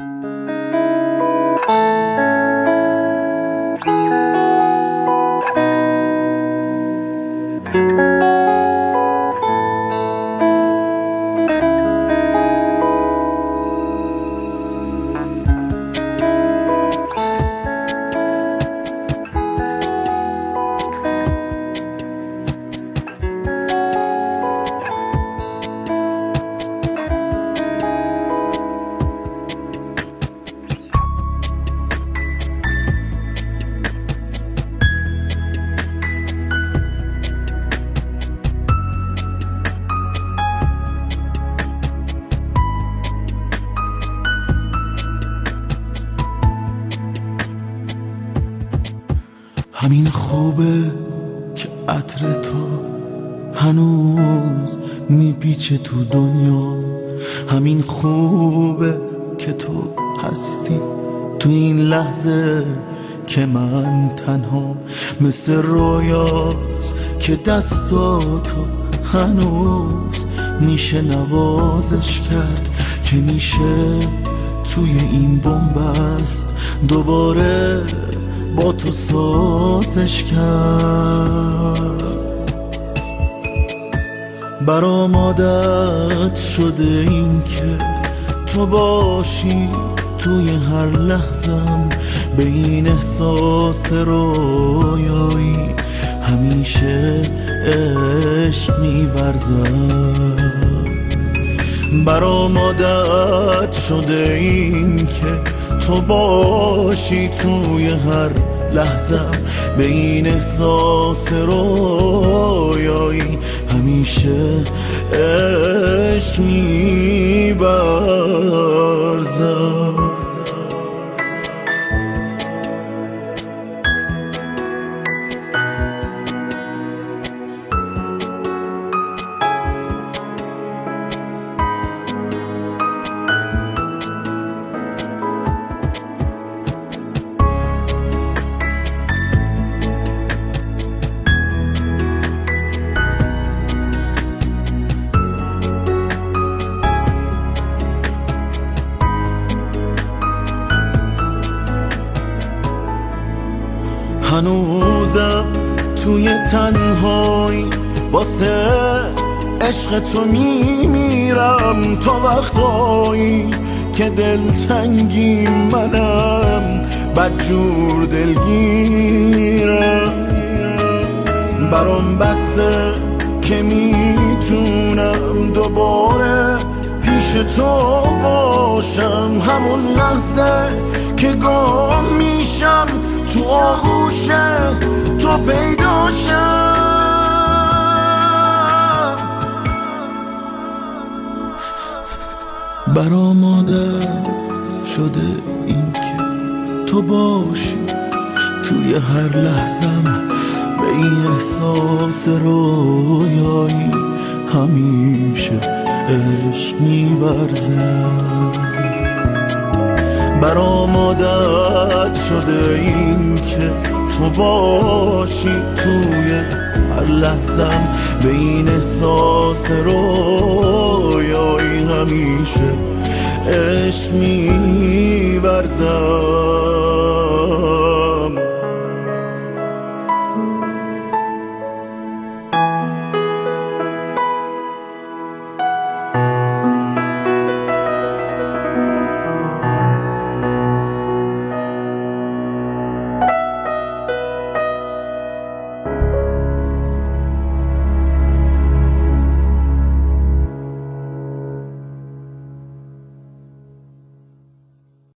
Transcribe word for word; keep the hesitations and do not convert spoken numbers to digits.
همین خوبه که عطر تو هنوز میپیچه تو دنیا، همین خوبه که تو هستی تو این لحظه که من تنها، مثل رویاست که دستاتو هنوز میشه نوازش کرد، که میشه توی این بنبست دوباره با تو سازش کرد. برام عادت شده این که تو باشی توی هر لحظم، به این احساس رویایی همیشه عشق می‌ورزم. برام عادت شده این که تو باشی توی هر لحظم، به این احساس رویایی همیشه عشق می‌ورزم. هنوزم توی تنهایی واسه عشق تو میمیرم، تا وقتایی که دلتنگی منم بدجور دلگیرم. برام بسه که میتونم دوباره پیش تو باشم، همون لحظه که گم میشم تو آغوش تو پیداشم. برام عادت شده این که تو باشی توی هر لحظم، به این احساس رویایی همیشه عشق می‌ورزم. برام عادت شده این که تو باشی توی هر لحظم، به این احساس رویایی همیشه عشق می‌ورزم.